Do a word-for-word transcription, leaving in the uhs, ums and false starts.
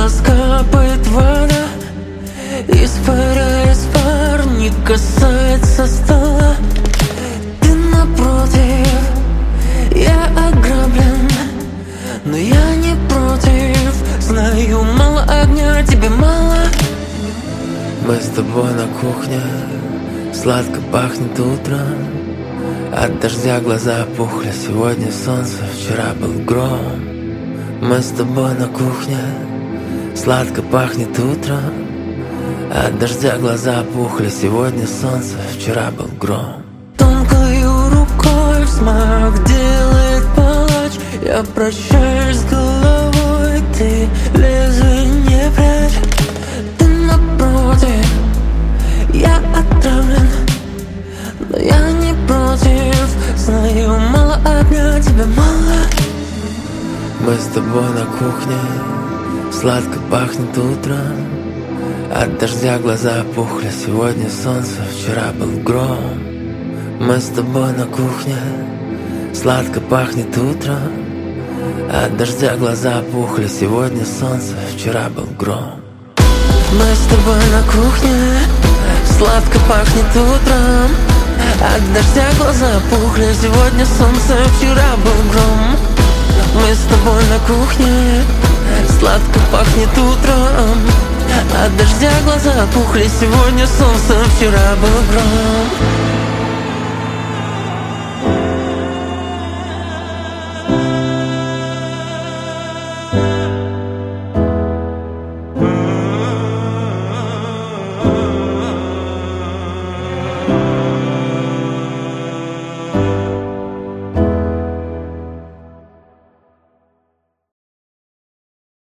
глаз капает вода, испаряясь пар, не касается стола. Ты напротив, я ограблен, но я не против. Знаю, мало огня, тебе мало. Мы с тобой на кухне, сладко пахнет утром. От дождя глаза опухли, сегодня солнце, вчера был гром. Мы с тобой на кухне, сладко пахнет утром. От дождя глаза опухли, сегодня солнце, вчера был гром. Тонкою рукой смог делает палач. Я прощаюсь с головой, ты лезвие не прячь. Ты напротив, я отравлен, но я не против. Знаю, мало огня, тебе мало. Мы с тобой на кухне, сладко пахнет утром. От дождя глаза опухли, сегодня солнце, вчера был гром. Мы с тобой на кухне, сладко пахнет утром. От дождя глаза опухли, сегодня солнце, вчера был гром. Мы с тобой на кухне, сладко пахнет утром. От дождя глаза опухли, сегодня солнце, вчера был гром. Мы с тобой на кухне, сладко пахнет утром. От дождя глаза опухли, сегодня солнце, вчера был гром.